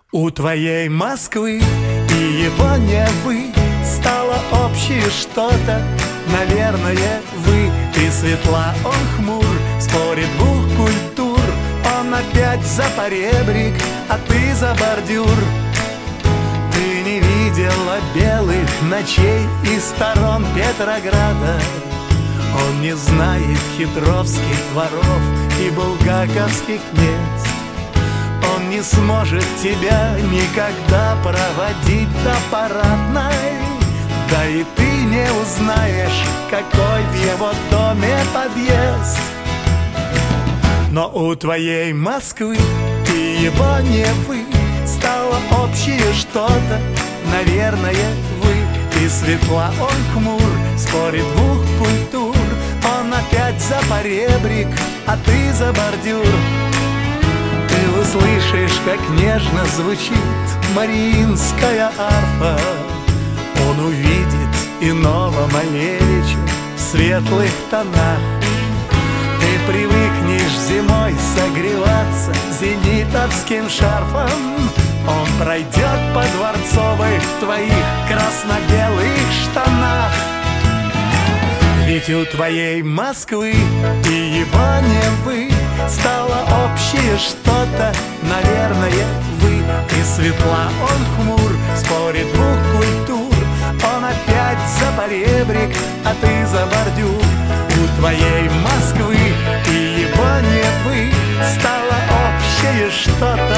У твоей Москвы и его Невы стало общее что-то. Наверное, вы, ты светла, он хмур. В споре двух культур он опять за поребрик, а ты за бордюр. Ты не видела белых ночей и сторон Петрограда. Он не знает хитровских дворов и булгаковских мест. Он не сможет тебя никогда проводить до Парадной. Да и ты не узнаешь, какой в его доме подъезд. Но у твоей Москвы и его Невы стало общее что-то. Наверное, вы, ты светла, он хмур. В споре двух культур он опять за поребрик, а ты за бордюр. Ты услышишь, как нежно звучит мариинская арфа. Он увидит иного Малевича в светлых тонах. Ты привыкнешь зимой согреваться зенитовским шарфом. Он пройдет по Дворцовой в твоих красно-белых штанах. Ведь у твоей Москвы и его Невы стало общее что-то. Наверное, вы, ты светла, он хмур. В споре двух культур он опять за поребрик, а ты за бордюр. У твоей Москвы и его Невы стало общее что-то.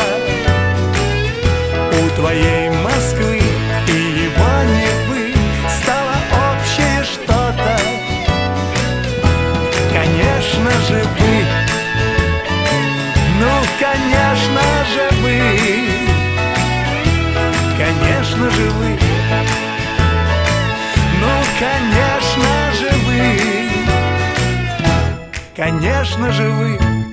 У твоей Москвы и его Невы стало общее что-то. Конечно же вы, ну конечно же вы, конечно же вы, ну конечно же вы, конечно же вы.